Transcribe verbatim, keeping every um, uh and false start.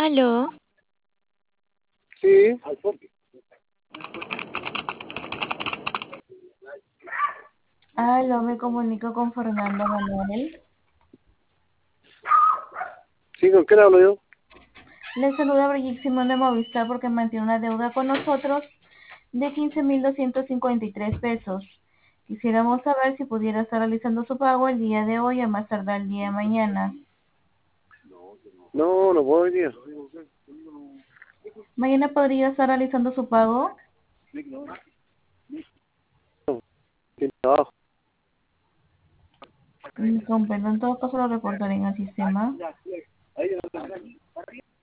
Aló, Sí, Aló, me comunico con Fernando Manuel. sí, ¿con quién hablo yo? Le saluda Brigitte Simón de Movistar porque mantiene una deuda con nosotros de quince mil doscientos cincuenta y tres pesos. Quisiéramos saber si pudiera estar realizando su pago el día de hoy a más tardar el día de mañana. No, no puedo hoy día. ¿Mañana podría estar realizando su pago? Sin trabajo. Mm, Comprendo, en todo caso lo reportaré en el sistema.